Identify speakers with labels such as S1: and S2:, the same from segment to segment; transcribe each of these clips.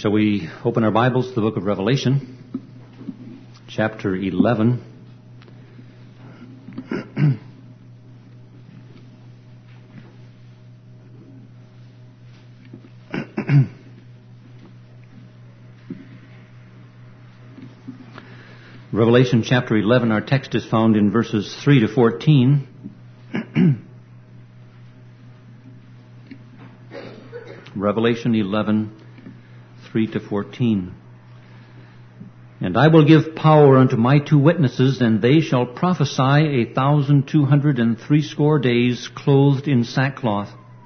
S1: Shall we open our Bibles to the book of Revelation, chapter 11. Revelation chapter 11, our text is found in verses 3 to 14. Revelation 11, 3 to 14. And I will give power unto my two witnesses, and they shall prophesy 1,260 days, clothed in sackcloth.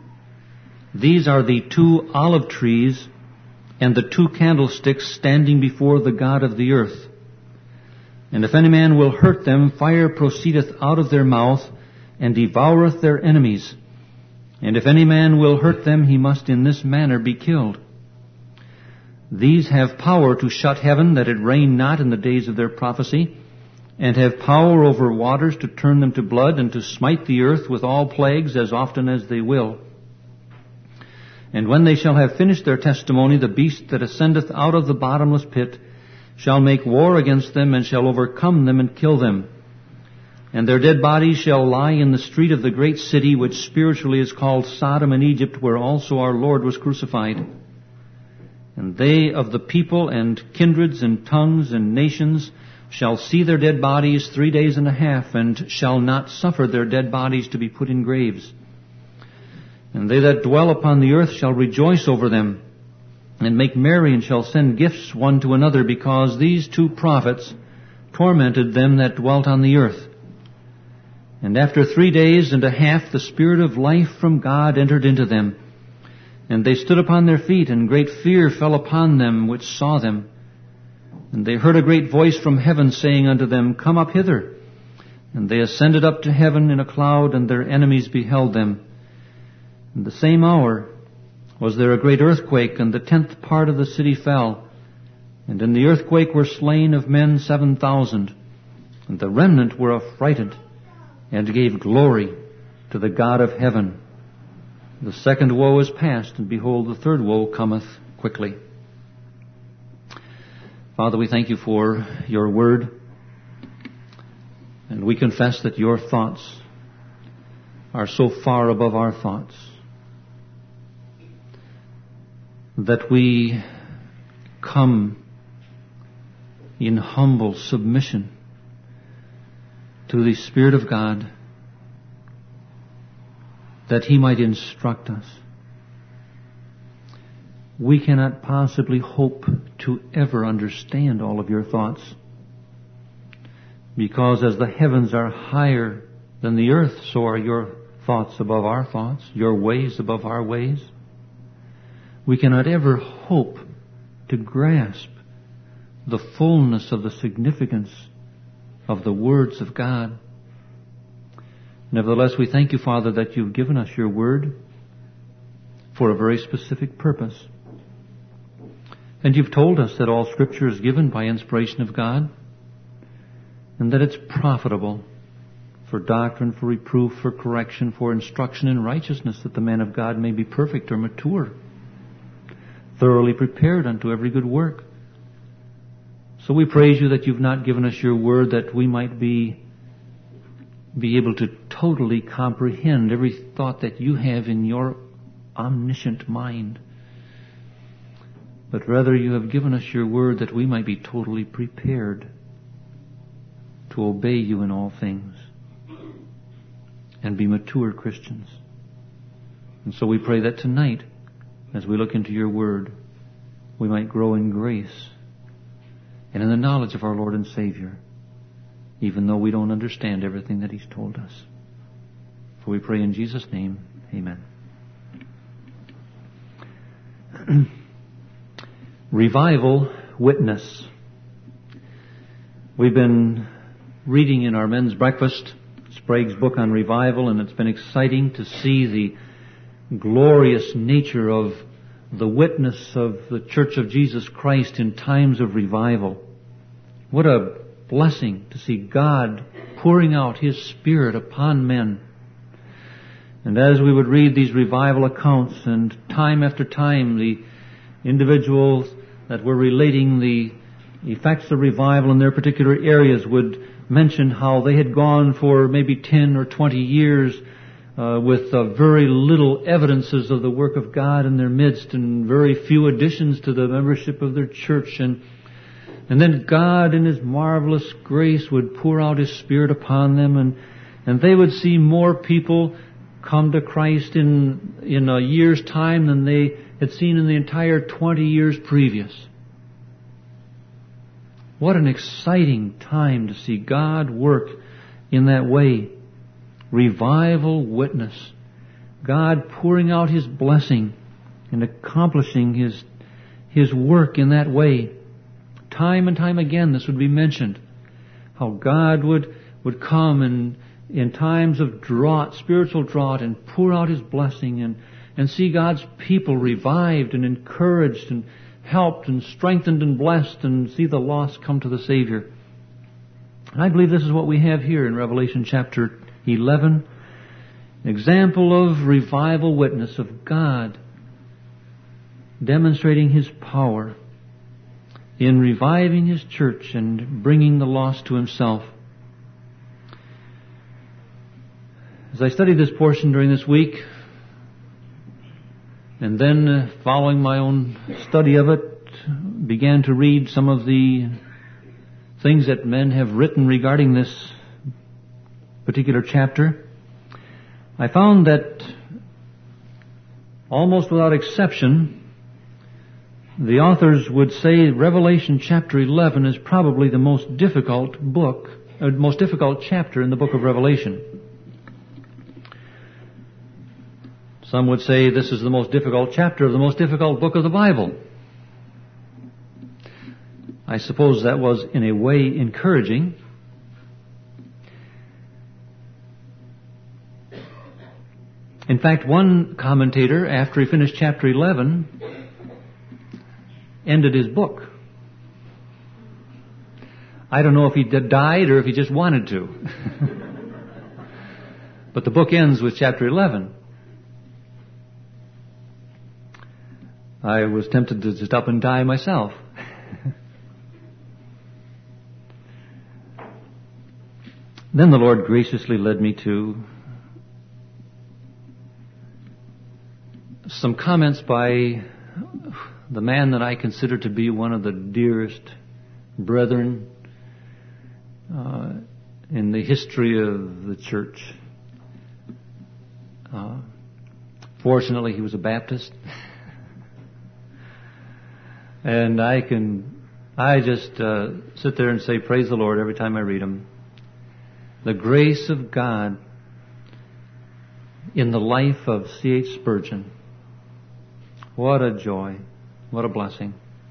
S1: These are the two olive trees and the two candlesticks standing before the God of the earth. And if any man will hurt them, fire proceedeth out of their mouth, and devoureth their enemies. And if any man will hurt them, he must in this manner be killed. These have power to shut heaven, that it rain not in the days of their prophecy, and have power over waters to turn them to blood, and to smite the earth with all plagues as often as they will. And when they shall have finished their testimony, the beast that ascendeth out of the bottomless pit shall make war against them, and shall overcome them and kill them. And their dead bodies shall lie in the street of the great city, which spiritually is called Sodom and Egypt, where also our Lord was crucified. And they of the people and kindreds and tongues and nations shall see their dead bodies 3 days and a half, and shall not suffer their dead bodies to be put in graves. And they that dwell upon the earth shall rejoice over them, and make merry, and shall send gifts one to another, because these two prophets tormented them that dwelt on the earth. And after 3 days and a half the Spirit of life from God entered into them. And they stood upon their feet, and great fear fell upon them which saw them. And they heard a great voice from heaven saying unto them, Come up hither. And they ascended up to heaven in a cloud, and their enemies beheld them. In the same hour was there a great earthquake, and the 10th part of the city fell. And in the earthquake were slain of men 7,000. And the remnant were affrighted, and gave glory to the God of heaven. The second woe is past, and behold, the third woe cometh quickly. Father, we thank you for your word, and we confess that your thoughts are so far above our thoughts that we come in humble submission to the Spirit of God, that He might instruct us. We cannot possibly hope to ever understand all of your thoughts, because as the heavens are higher than the earth, so are your thoughts above our thoughts, your ways above our ways. We cannot ever hope to grasp the fullness of the significance of the words of God. Nevertheless, we thank you, Father, that you've given us your word for a very specific purpose. And you've told us that all Scripture is given by inspiration of God, and that it's profitable for doctrine, for reproof, for correction, for instruction in righteousness, that the man of God may be perfect or mature, thoroughly prepared unto every good work. So we praise you that you've not given us your word that we might be able to totally comprehend every thought that you have in your omniscient mind. But rather you have given us your word that we might be totally prepared to obey you in all things and be mature Christians. And so we pray that tonight, as we look into your word, we might grow in grace and in the knowledge of our Lord and Savior, even though we don't understand everything that He's told us. For we pray in Jesus' name, amen. Revival Witness. We've been reading in our men's breakfast Sprague's book on revival, and it's been exciting to see the glorious nature of the witness of the Church of Jesus Christ in times of revival. What a blessing to see God pouring out His Spirit upon men. And as we would read these revival accounts, and time after time the individuals that were relating the effects of revival in their particular areas would mention how they had gone for maybe 10 or 20 years with very little evidences of the work of God in their midst and very few additions to the membership of their church. And then God in His marvelous grace would pour out His Spirit upon them, and they would see more people come to Christ in a year's time than they had seen in the entire 20 years previous. What an exciting time to see God work in that way. Revival witness. God pouring out His blessing and accomplishing His work in that way. Time and time again this would be mentioned. How God would come and in times of drought, spiritual drought, and pour out His blessing and see God's people revived and encouraged and helped and strengthened and blessed, and see the lost come to the Savior. And I believe this is what we have here in Revelation chapter 11. An example of revival witness of God demonstrating His power in reviving His church and bringing the lost to Himself. As I studied this portion during this week, and then following my own study of it, began to read some of the things that men have written regarding this particular chapter, I found that almost without exception, the authors would say Revelation chapter 11 is probably the most difficult chapter in the book of Revelation. Some would say this is the most difficult chapter of the most difficult book of the Bible. I suppose that was in a way encouraging. In fact, one commentator, after he finished chapter 11, ended his book. I don't know if he died or if he just wanted to. But the book ends with chapter 11. I was tempted to just up and die myself. Then the Lord graciously led me to some comments by the man that I consider to be one of the dearest brethren in the history of the church. Fortunately, he was a Baptist. And I just sit there and say, praise the Lord every time I read him. The grace of God in the life of C.H. Spurgeon. What a joy. What a blessing.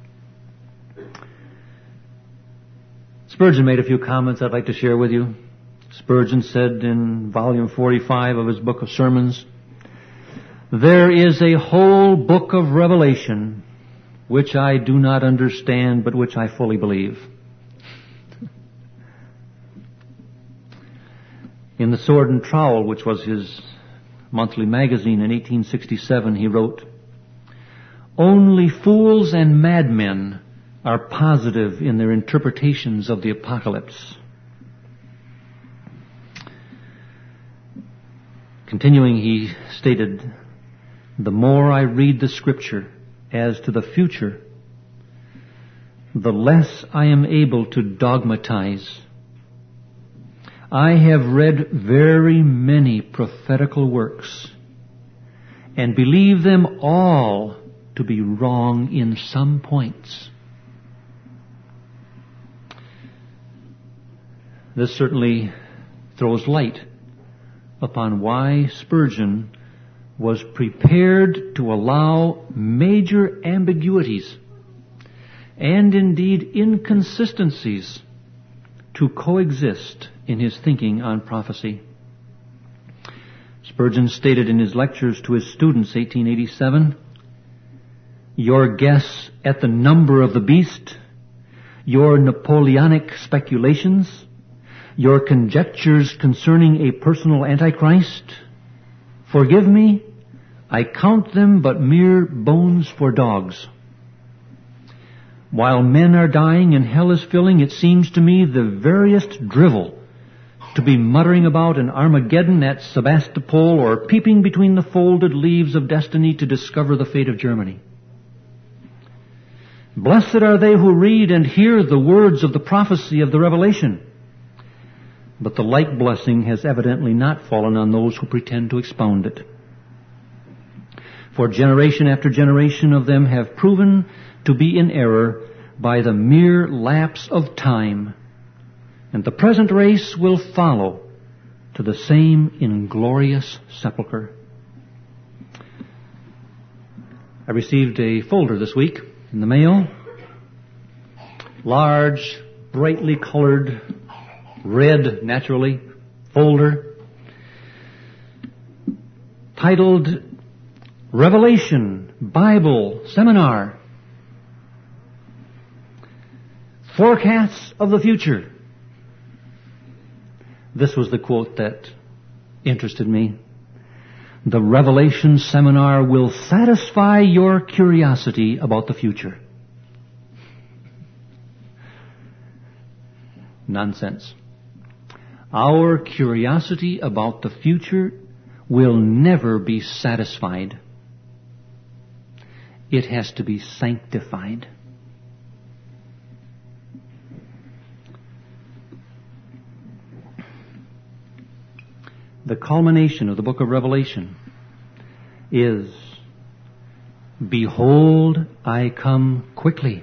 S1: Spurgeon made a few comments I'd like to share with you. Spurgeon said in volume 45 of his book of sermons, "There is a whole book of Revelation which I do not understand, but which I fully believe." In The Sword and Trowel, which was his monthly magazine in 1867, he wrote, "Only fools and madmen are positive in their interpretations of the apocalypse." Continuing, he stated, "The more I read the Scripture as to the future, the less I am able to dogmatize. I have read very many prophetical works and believe them all to be wrong in some points." This certainly throws light upon why Spurgeon was prepared to allow major ambiguities and indeed inconsistencies to coexist in his thinking on prophecy. Spurgeon stated in his lectures to his students, 1887, "Your guess at the number of the beast, your Napoleonic speculations, your conjectures concerning a personal Antichrist, forgive me, I count them but mere bones for dogs. While men are dying and hell is filling, it seems to me the veriest drivel to be muttering about an Armageddon at Sebastopol or peeping between the folded leaves of destiny to discover the fate of Germany. Blessed are they who read and hear the words of the prophecy of the Revelation. But the like blessing has evidently not fallen on those who pretend to expound it. For generation after generation of them have proven to be in error by the mere lapse of time, and the present race will follow to the same inglorious sepulchre. I received a folder this week in the mail. Large, brightly colored, red, naturally, folder titled Revelation Bible Seminar. Forecasts of the Future. This was the quote that interested me. The Revelation Seminar will satisfy your curiosity about the future. Nonsense. Our curiosity about the future will never be satisfied. It has to be sanctified. The culmination of the book of Revelation is, Behold, I come quickly.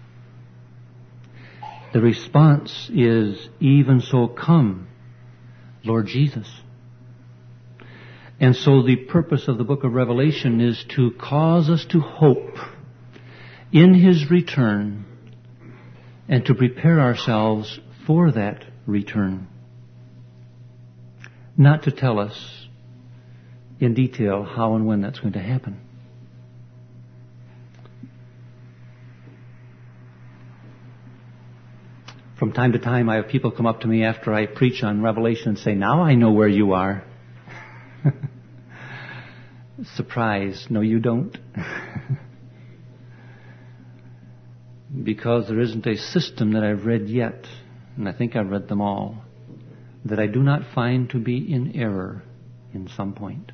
S1: The response is, Even so come, Lord Jesus. And so the purpose of the book of Revelation is to cause us to hope in His return and to prepare ourselves for that return. Not to tell us in detail how and when that's going to happen. From time to time, I have people come up to me after I preach on Revelation and say, now I know where you are. Surprise. No, you don't. Because there isn't a system that I've read yet, and I think I've read them all, that I do not find to be in error in some point.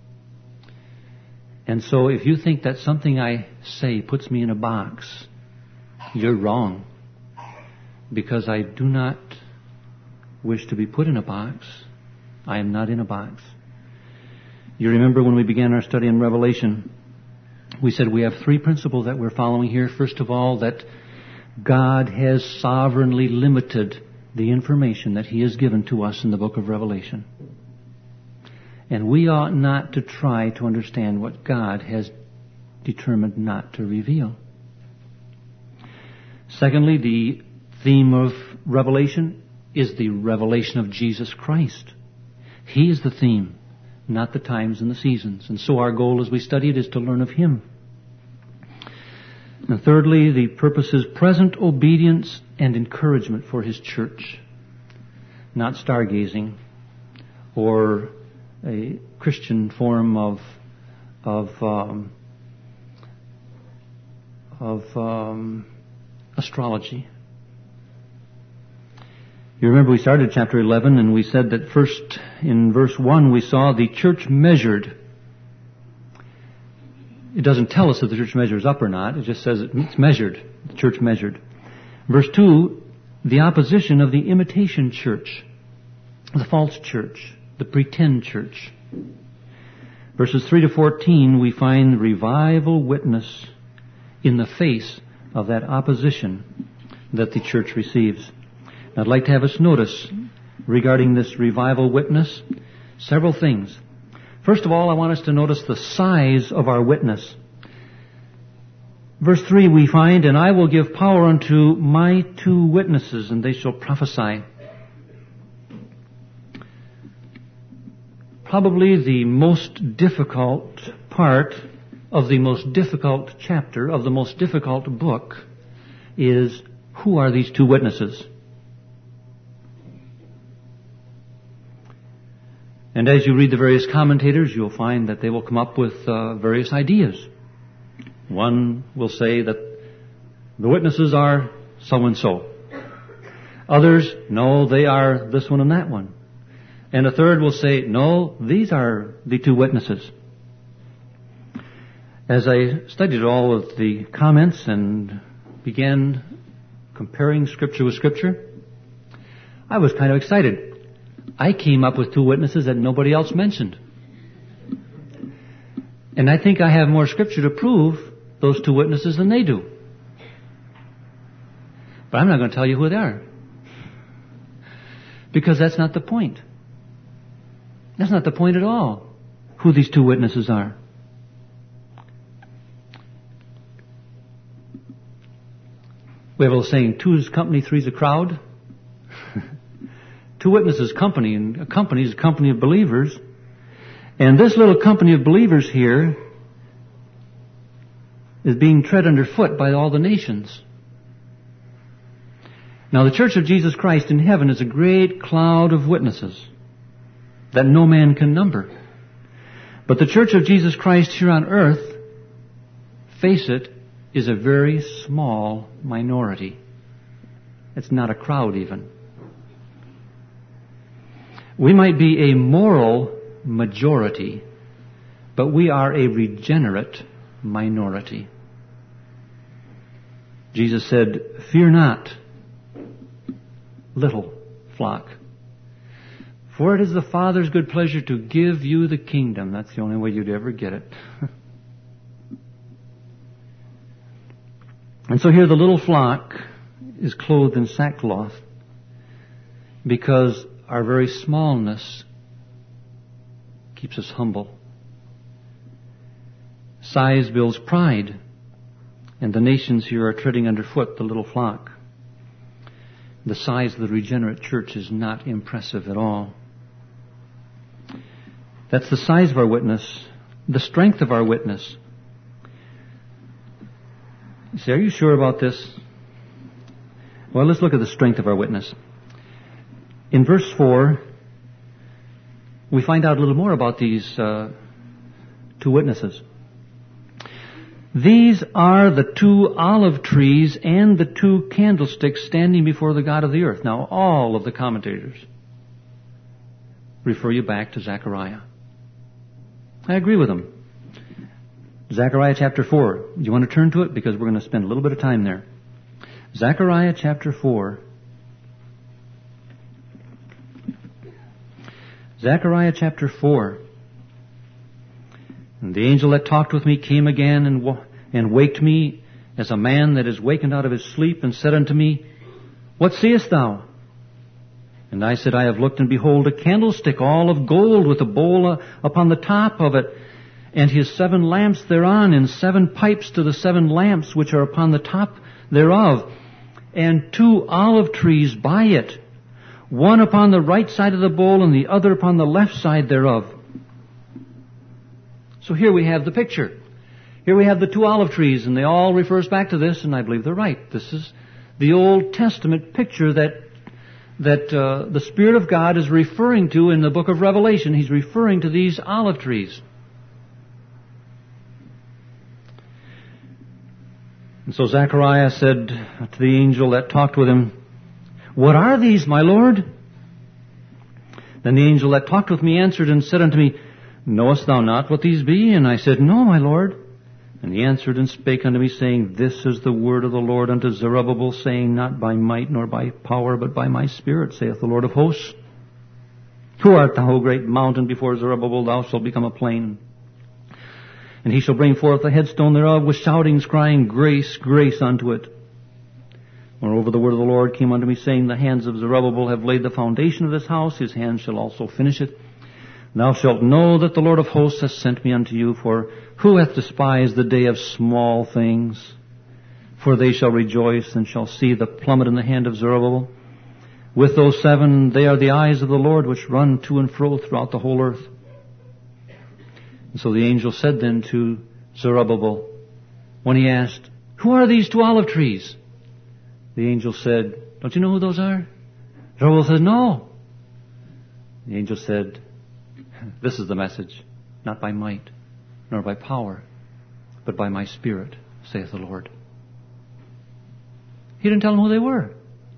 S1: And so if you think that something I say puts me in a box, you're wrong. Because I do not wish to be put in a box. I am not in a box. You remember when we began our study in Revelation, we said we have three principles that we're following here. First of all, that God has sovereignly limited the information that He has given to us in the book of Revelation. And we ought not to try to understand what God has determined not to reveal. Secondly, the theme of Revelation is the revelation of Jesus Christ. He is the theme, not the times and the seasons. And so our goal as we study it is to learn of Him. And thirdly, the purpose is present obedience and encouragement for His church. Not stargazing or a Christian form of astrology. You remember we started chapter 11 and we said that first in verse 1 we saw the church measured. It doesn't tell us if the church measures up or not. It just says it's measured. The church measured. Verse 2, the opposition of the imitation church, the false church, the pretend church. Verses 3 to 14, we find revival witness in the face of that opposition that the church receives. I'd like to have us notice regarding this revival witness several things. First of all, I want us to notice the size of our witness. Verse 3 we find, And I will give power unto my 2 witnesses, and they shall prophesy. Probably the most difficult part of the most difficult chapter of the most difficult book is, who are these 2 witnesses? And as you read the various commentators, you'll find that they will come up with various ideas. One will say that the witnesses are so-and-so. Others, no, they are this one and that one. And a third will say, no, these are the two witnesses. As I studied all of the comments and began comparing Scripture with Scripture, I was kind of excited. I came up with two witnesses that nobody else mentioned. And I think I have more Scripture to prove those two witnesses than they do. But I'm not going to tell you who they are. Because that's not the point. That's not the point at all, who these two witnesses are. We have a little saying, two is company, three is a crowd. Two witnesses, company, and a company is a company of believers. And this little company of believers here is being tread underfoot by all the nations. Now the Church of Jesus Christ in heaven is a great cloud of witnesses that no man can number. But the Church of Jesus Christ here on earth, face it, is a very small minority. It's not a crowd even. We might be a moral majority, but we are a regenerate minority. Jesus said, "Fear not, little flock, for it is the Father's good pleasure to give you the kingdom." That's the only way you'd ever get it. And so here the little flock is clothed in sackcloth because our very smallness keeps us humble. Size builds pride, and the nations here are treading underfoot the little flock. The size of the regenerate church is not impressive at all. That's the size of our witness, the strength of our witness. You say, are you sure about this? Well, let's look at the strength of our witness. In verse 4, we find out a little more about these two witnesses. These are the two olive trees and the two candlesticks standing before the God of the earth. Now, all of the commentators refer you back to Zechariah. I agree with them. Zechariah chapter 4. Do you want to turn to it? Because we're going to spend a little bit of time there. Zechariah chapter 4. Zechariah chapter 4. And the angel that talked with me came again and waked me as a man that is wakened out of his sleep, and said unto me, What seest thou? And I said, I have looked, and behold, a candlestick all of gold, with a bowl upon the top of it, and his 7 lamps thereon, and 7 pipes to the 7 lamps which are upon the top thereof, and 2 olive trees by it, one upon the right side of the bowl, and the other upon the left side thereof. So here we have the picture. Here we have the 2 olive trees, and they all refers back to this, and I believe they're right. This is the Old Testament picture that the Spirit of God is referring to in the book of Revelation. He's referring to these olive trees. And so Zechariah said to the angel that talked with him, What are these, my Lord? Then the angel that talked with me answered and said unto me, Knowest thou not what these be? And I said, No, my Lord. And he answered and spake unto me, saying, This is the word of the Lord unto Zerubbabel, saying, Not by might nor by power, but by my Spirit, saith the Lord of hosts. Who art thou, O great mountain? Before Zerubbabel thou shalt become a plain. And he shall bring forth the headstone thereof with shoutings, crying, Grace, grace unto it. Moreover, the word of the Lord came unto me, saying, The hands of Zerubbabel have laid the foundation of this house, his hands shall also finish it. Thou shalt know that the Lord of hosts hath sent me unto you, for who hath despised the day of small things? For they shall rejoice, and shall see the plummet in the hand of Zerubbabel. With those 7, they are the eyes of the Lord, which run to and fro throughout the whole earth. And so the angel said then to Zerubbabel, when he asked, Who are these 2 olive trees? The angel said, Don't you know who those are? Zerubbabel said, No. The angel said, This is the message, not by might, nor by power, but by my Spirit, saith the Lord. He didn't tell them who they were.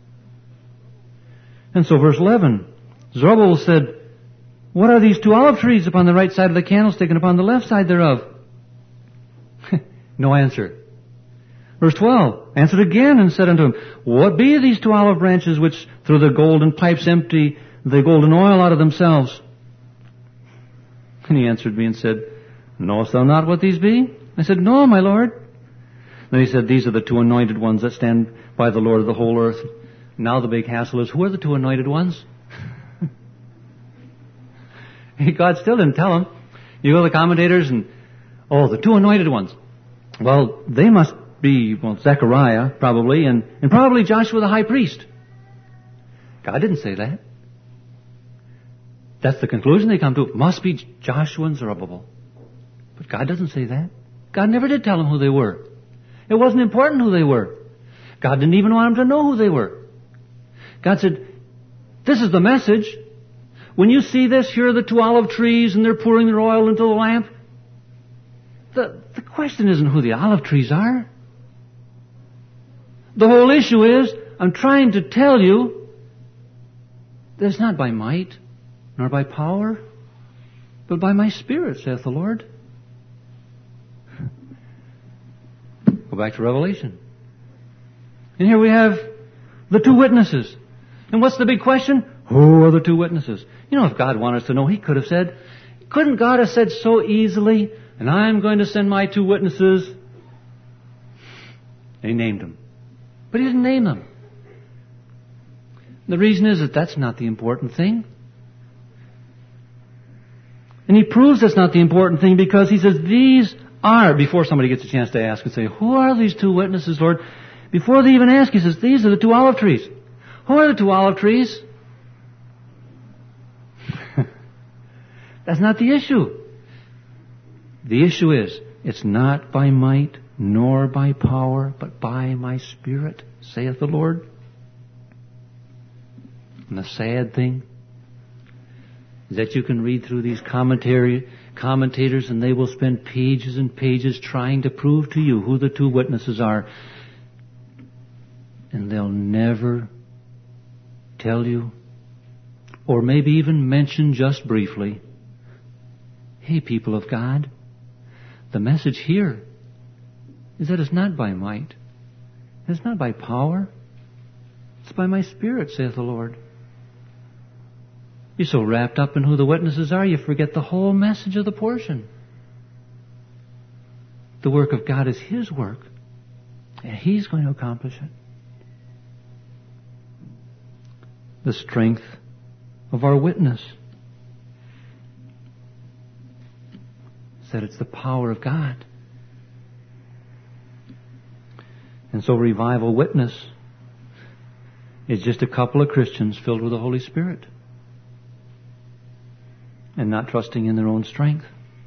S1: And so verse 11, Zerubbabel said, what are these 2 olive trees upon the right side of the candlestick and upon the left side thereof? No answer. Verse 12, answered again and said unto him, what be these 2 olive branches which through the golden pipes empty the golden oil out of themselves? And he answered me and said, knowest thou not what these be? I said, no, my Lord. Then he said, these are the 2 anointed ones that stand by the Lord of the whole earth. Now the big hassle is, who are the 2 anointed ones? God still didn't tell him. You go to the commentators and, the 2 anointed ones. Well, they must be, Zechariah probably, and probably Joshua the high priest. God didn't say that. That's the conclusion they come to. It must be Joshua and Zerubbabel. But God doesn't say that. God never did tell them who they were. It wasn't important who they were. God didn't even want them to know who they were. God said, this is the message. When you see this, here are the 2 olive trees and they're pouring their oil into the lamp. The question isn't who the olive trees are. The whole issue is, I'm trying to tell you that it's not by might, nor by power, but by my Spirit, saith the Lord. Go back to Revelation. And here we have the 2 witnesses. And what's the big question? Who are the 2 witnesses? You know, if God wanted us to know, He could have said, couldn't God have said so easily, and I'm going to send my 2 witnesses? And He named them. But He didn't name them. The reason is that that's not the important thing. And He proves that's not the important thing because He says these are, before somebody gets a chance to ask and say, who are these 2 witnesses, Lord? Before they even ask, He says, these are the 2 olive trees. Who are the 2 olive trees? That's not the issue. The issue is, it's not by might nor by power, but by my Spirit, saith the Lord. And the sad thing is that you can read through these commentators and they will spend pages and pages trying to prove to you who the 2 witnesses are. And they'll never tell you, or maybe even mention just briefly, hey, people of God, the message here is that it's not by might. It's not by power. It's by my Spirit, saith the Lord. You're so wrapped up in who the witnesses are, you forget the whole message of the portion. The work of God is His work, and He's going to accomplish it. The strength of our witness is that it's the power of God. And so revival witness is just a couple of Christians filled with the Holy Spirit and not trusting in their own strength.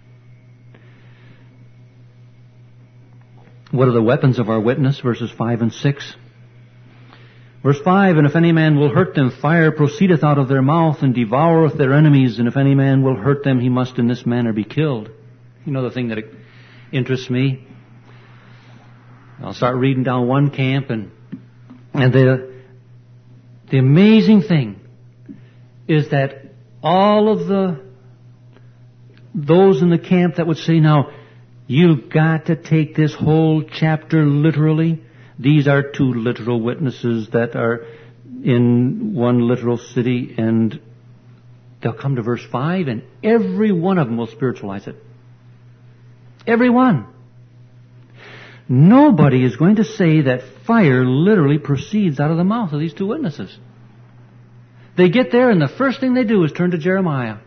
S1: What are the weapons of our witness? Verses 5 and 6. Verse 5, and if any man will hurt them, fire proceedeth out of their mouth and devoureth their enemies, and if any man will hurt them, he must in this manner be killed. You know the thing that interests me? I'll start reading down one camp, and the amazing thing is that all of those in the camp that would say, now, you've got to take this whole chapter literally. These are 2 literal witnesses that are in one literal city, and they'll come to verse 5, and every one of them will spiritualize it. Every one. Nobody is going to say that fire literally proceeds out of the mouth of these 2 witnesses. They get there, and the first thing they do is turn to Jeremiah.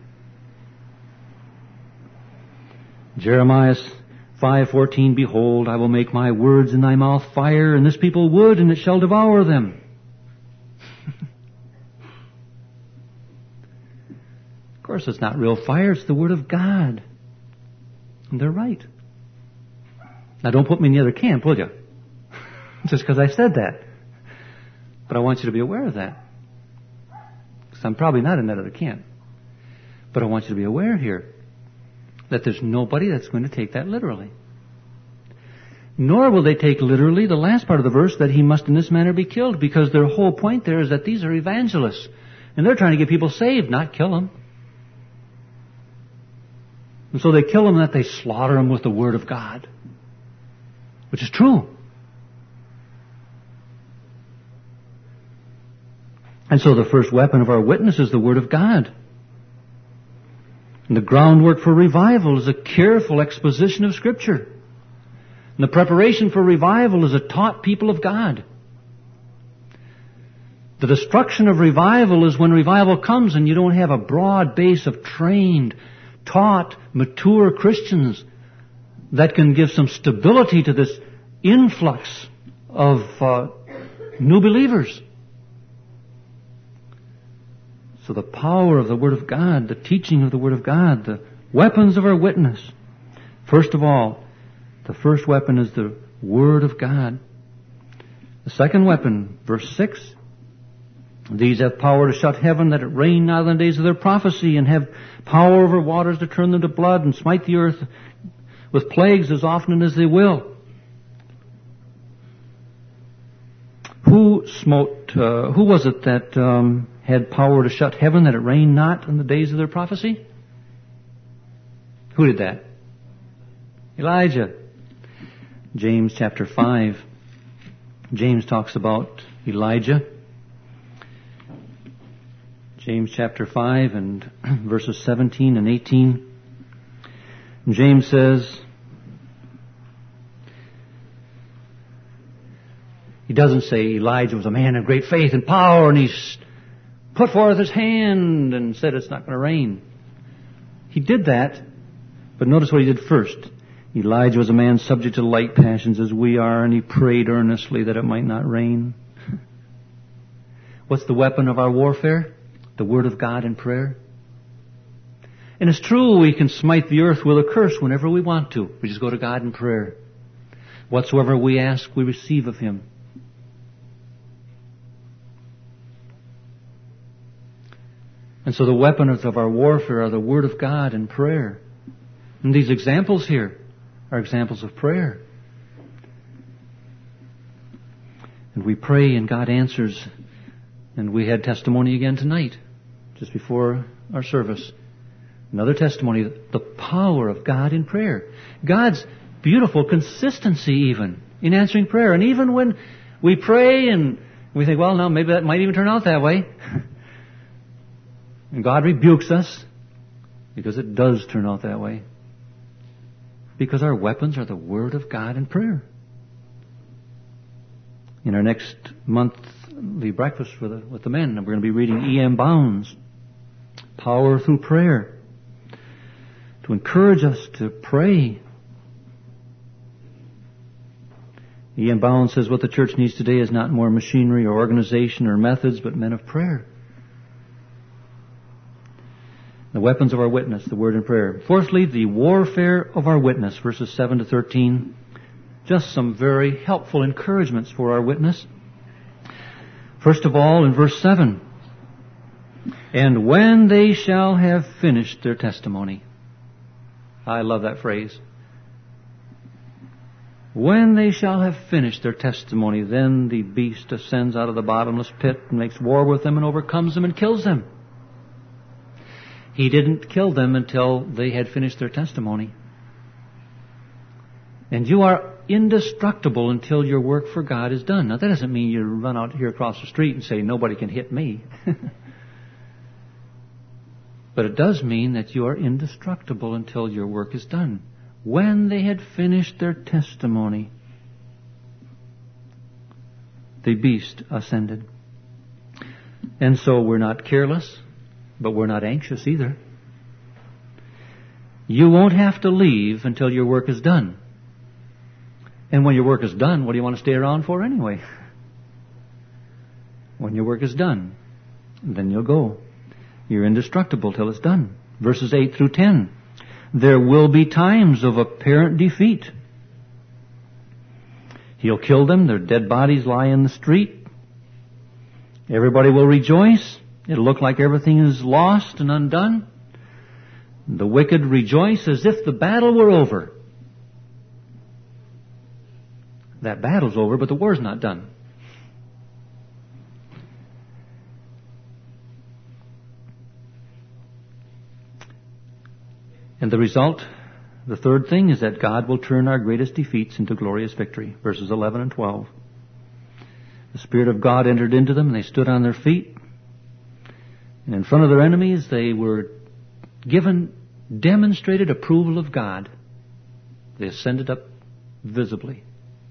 S1: Jeremiah 5:14, behold, I will make my words in thy mouth fire, and this people wood, and it shall devour them. Of course, it's not real fire, it's the Word of God. And they're right. Now, don't put me in the other camp, will you? Just because I said that. But I want you to be aware of that. Because I'm probably not in that other camp. But I want you to be aware here that there's nobody that's going to take that literally. Nor will they take literally the last part of the verse that he must in this manner be killed, because their whole point there is that these are evangelists. And they're trying to get people saved, not kill them. And so they kill them that they slaughter them with the Word of God, which is true. And so the first weapon of our witness is the Word of God. And the groundwork for revival is a careful exposition of Scripture. And the preparation for revival is a taught people of God. The destruction of revival is when revival comes and you don't have a broad base of trained, taught, mature Christians that can give some stability to this influx of new believers. So the power of the Word of God, the teaching of the Word of God, the weapons of our witness. First of all, the first weapon is the Word of God. The second weapon, verse 6, these have power to shut heaven that it rain not in the days of their prophecy, and have power over waters to turn them to blood, and smite the earth with plagues as often as they will. Who was it that had power to shut heaven that it rain not in the days of their prophecy? Who did that? Elijah. James chapter 5. James talks about Elijah. James chapter 5 and verses 17 and 18. James says, he doesn't say Elijah was a man of great faith and power and he's put forth his hand and said it's not going to rain. He did that, but notice what he did first. Elijah was a man subject to like passions as we are, and he prayed earnestly that it might not rain. What's the weapon of our warfare? The Word of God and prayer. And it's true we can smite the earth with a curse whenever we want to. We just go to God in prayer. Whatsoever we ask, we receive of Him. And so the weapons of our warfare are the Word of God and prayer. And these examples here are examples of prayer. And we pray and God answers. And we had testimony again tonight, just before our service. Another testimony, the power of God in prayer. God's beautiful consistency even in answering prayer. And even when we pray and we think, well, no, maybe that might even turn out that way. And God rebukes us because it does turn out that way. Because our weapons are the Word of God and prayer. In our next monthly breakfast with the men, we're going to be reading E.M. Bounds, Power Through Prayer, to encourage us to pray. E.M. Bounds says what the church needs today is not more machinery or organization or methods, but men of prayer. The weapons of our witness, the Word and prayer. Fourthly, the warfare of our witness, verses 7 to 13. Just some very helpful encouragements for our witness. First of all, in verse 7, and when they shall have finished their testimony. I love that phrase. When they shall have finished their testimony, then the beast ascends out of the bottomless pit and makes war with them and overcomes them and kills them. He didn't kill them until they had finished their testimony. And you are indestructible until your work for God is done. Now that doesn't mean you run out here across the street and say, nobody can hit me. But it does mean that you are indestructible until your work is done. When they had finished their testimony, the beast ascended. And so we're not careless, but we're not anxious either. You won't have to leave until your work is done. And when your work is done, what do you want to stay around for anyway? When your work is done, then you'll go. You're indestructible till it's done. Verses 8 through 10. There will be times of apparent defeat. He'll kill them. Their dead bodies lie in the street. Everybody will rejoice. It'll look like everything is lost and undone. The wicked rejoice as if the battle were over. That battle's over, but the war's not done. And the result, the third thing, is that God will turn our greatest defeats into glorious victory. Verses 11 and 12. The Spirit of God entered into them, and they stood on their feet. And in front of their enemies, they were given demonstrated approval of God. They ascended up visibly.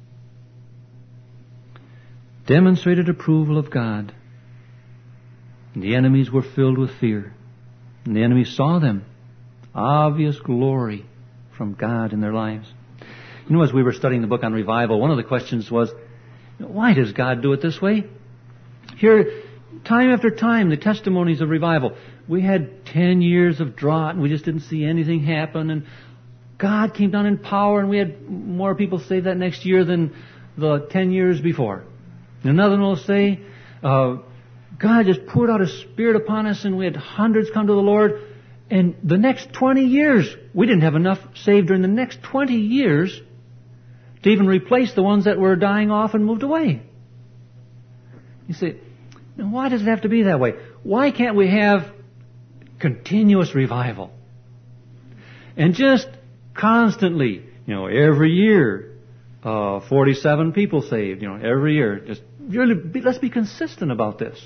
S1: Demonstrated approval of God. And the enemies were filled with fear. And the enemies saw them. Obvious glory from God in their lives. You know, as we were studying the book on revival, one of the questions was, why does God do it this way? Here, time after time, the testimonies of revival. We had 10 years of drought and we just didn't see anything happen, and God came down in power and we had more people saved that next year than the 10 years before. And another one will say, God just poured out His Spirit upon us and we had hundreds come to the Lord. And the next 20 years, we didn't have enough saved during the next 20 years to even replace the ones that were dying off and moved away. You say, why does it have to be that way? Why can't we have continuous revival? And just constantly, every year, 47 people saved, every year. Just really, let's be consistent about this.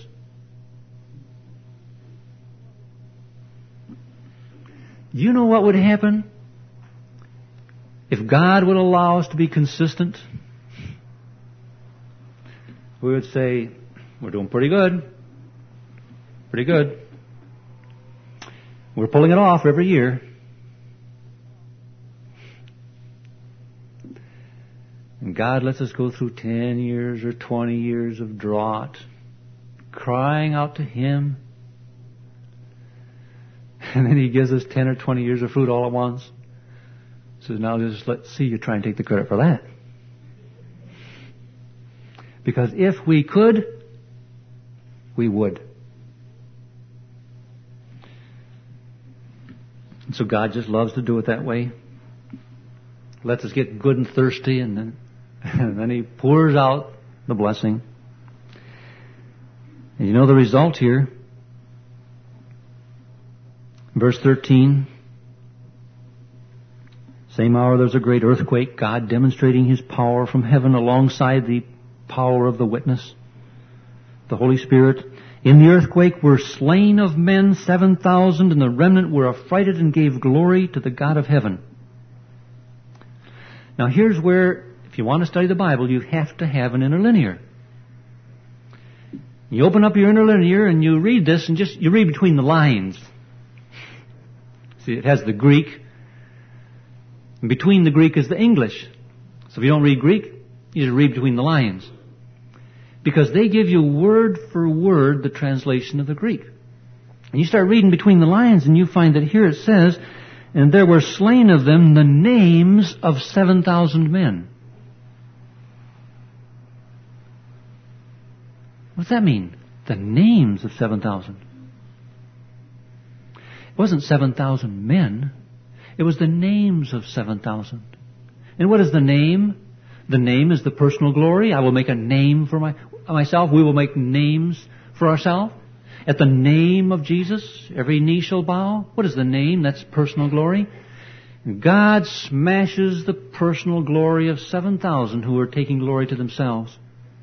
S1: Do you know what would happen if God would allow us to be consistent? We would say, we're doing pretty good. Pretty good. We're pulling it off every year. And God lets us go through 10 years or 20 years of drought, crying out to Him. And then He gives us 10 or 20 years of fruit all at once. So now let's see you try and take the credit for that. Because if we could, we would. And so God just loves to do it that way. Lets us get good and thirsty, and then He pours out the blessing. And you know the result here. Verse 13, same hour there's a great earthquake, God demonstrating His power from heaven alongside the power of the witness, the Holy Spirit. In the earthquake were slain of men 7,000, and the remnant were affrighted and gave glory to the God of heaven. Now here's where, if you want to study the Bible, you have to have an interlinear. You open up your interlinear and you read this, and you read between the lines. See, it has the Greek. And between the Greek is the English. So if you don't read Greek, you just read between the lines. Because they give you word for word the translation of the Greek. And you start reading between the lines and you find that here it says, and there were slain of them the names of 7,000 men. What does that mean? The names of 7,000. It wasn't 7,000 men. It was the names of 7,000. And what is the name? The name is the personal glory. I will make a name for myself. We will make names for ourselves. At the name of Jesus, every knee shall bow. What is the name? That's personal glory. God smashes the personal glory of 7,000 who are taking glory to themselves.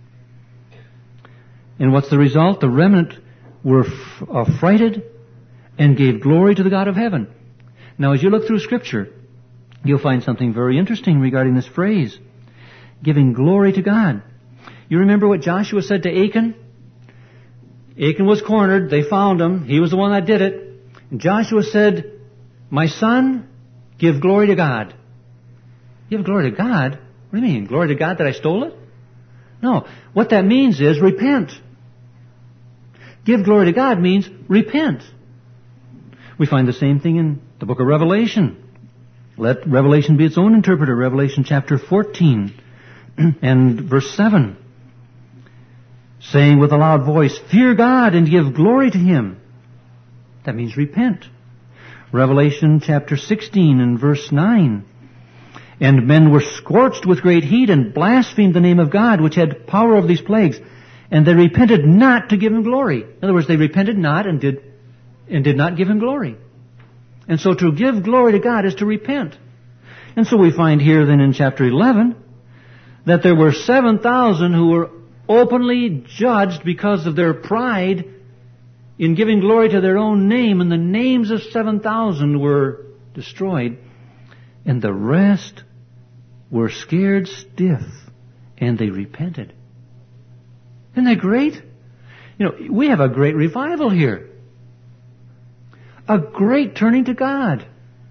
S1: And what's the result? The remnant were affrighted and gave glory to the God of heaven. Now, as you look through Scripture, you'll find something very interesting regarding this phrase, giving glory to God. You remember what Joshua said to Achan? Achan was cornered. They found him. He was the one that did it. And Joshua said, my son, give glory to God. Give glory to God? What do you mean? Glory to God that I stole it? No. What that means is repent. Give glory to God means repent. We find the same thing in the book of Revelation. Let Revelation be its own interpreter. Revelation chapter 14 and verse 7. Saying with a loud voice, fear God and give glory to Him. That means repent. Revelation chapter 16 and verse 9. And men were scorched with great heat and blasphemed the name of God, which had power of these plagues. And they repented not to give Him glory. In other words, they repented not and did not give Him glory. And so to give glory to God is to repent. And so we find here then in chapter 11 that there were 7,000 who were openly judged because of their pride in giving glory to their own name, and the names of 7,000 were destroyed, and the rest were scared stiff, and they repented. Isn't that great? You know, we have a great revival here. A great turning to God.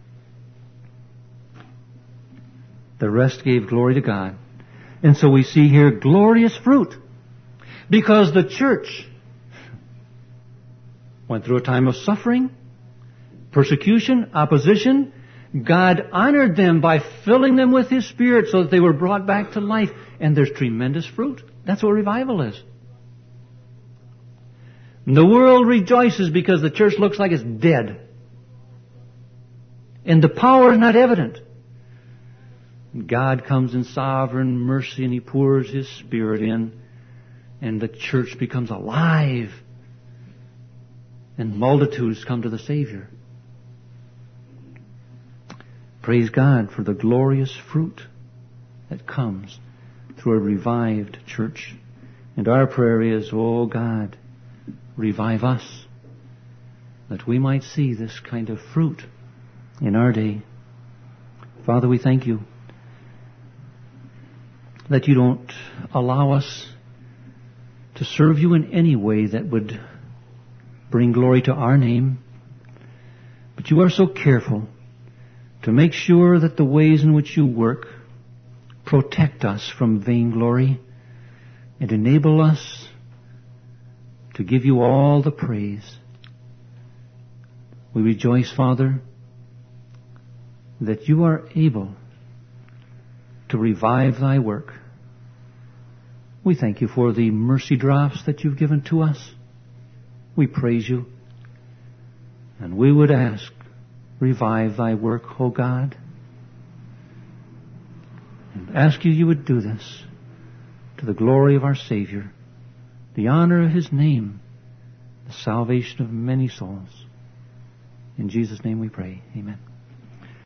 S1: The rest gave glory to God. And so we see here glorious fruit. Because the church went through a time of suffering, persecution, opposition. God honored them by filling them with His Spirit so that they were brought back to life. And there's tremendous fruit. That's what revival is. And the world rejoices because the church looks like it's dead. And the power is not evident. God comes in sovereign mercy and He pours His Spirit in, and the church becomes alive, and multitudes come to the Savior. Praise God for the glorious fruit that comes through a revived church. And our prayer is, oh God, revive us, that we might see this kind of fruit in our day. Father, we thank You that You don't allow us to serve You in any way that would bring glory to our name, but You are so careful to make sure that the ways in which You work protect us from vainglory and enable us to give You all the praise. We rejoice, Father, that You are able to revive Thy work. We thank You for the mercy drops that You've given to us. We praise You. And we would ask, revive Thy work, O God. And ask You would do this to the glory of our Savior, the honor of His name, the salvation of many souls. In Jesus' name we pray. Amen.